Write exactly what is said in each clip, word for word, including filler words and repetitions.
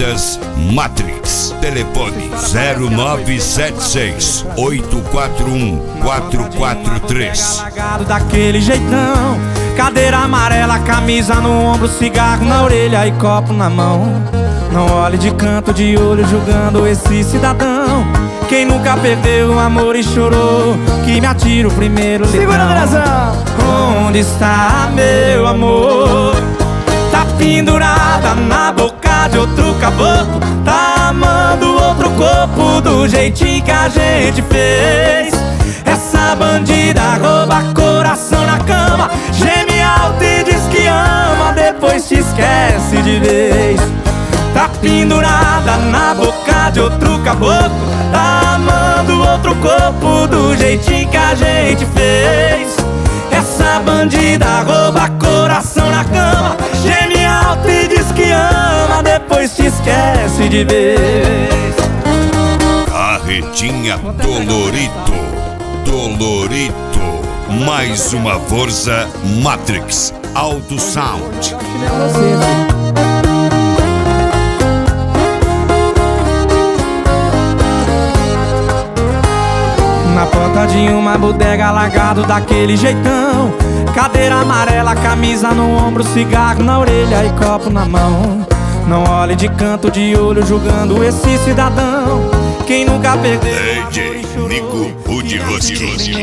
Bebidas Matrix. Telefone zero nove sete seis, oito quatro um, quatro quatro três. Daquele jeitão, cadeira amarela, camisa no ombro, cigarro na orelha e copo na mão. Não olhe de canto de olho julgando esse cidadão. Quem nunca perdeu o amor e chorou, que me atira o primeiro litrão. Segura a operação. Onde está meu amor? Tá pendurada na boca de outro caboclo, tá amando outro corpo do jeitinho que a gente fez. Essa bandida rouba coração na cama, geme alto e diz que ama, depois te esquece de vez. Tá pendurada na boca de outro caboclo, tá amando outro corpo do jeitinho que a gente fez. Essa bandida rouba coração na cama, geme alto e diz que ama, depois te esquece de vez. Carretinha Dolorito, Dolorito. Mais uma força Matrix Auto Sound. Na porta de uma bodega, largado daquele jeitão, cadeira amarela, camisa no ombro, cigarro na orelha e copo na mão. Não olhe de canto de olho julgando esse cidadão. Quem nunca perdeu D J Nico Rudiroski.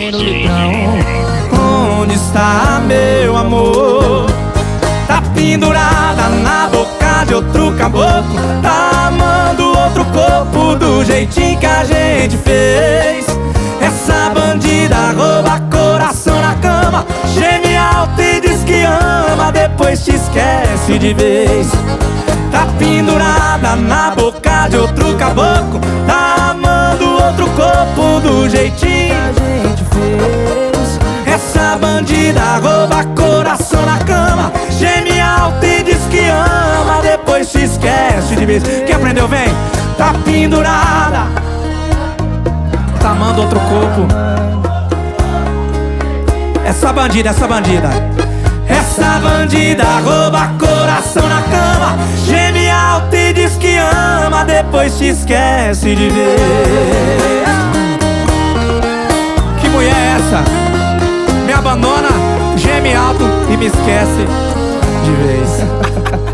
Onde está meu amor? Tá pendurada na boca de outro caboclo, tá amando outro corpo do jeitinho que a gente fez. Essa bandida rouba coração na cama, geme alto e diz que ama, depois te esquece de vez. Tá pendurada na boca de outro caboclo, tá amando outro corpo do jeitinho que a gente fez. Essa bandida rouba coração na cama, geme alto e diz que ama, depois te esquece de vez. Quem aprendeu vem. Tá pendurada, tá amando outro corpo. Essa bandida, essa bandida Essa bandida rouba coração na cama, geme alto e diz que ama, depois te esquece de ver. Que mulher é essa? Me abandona, geme alto e me esquece de vez.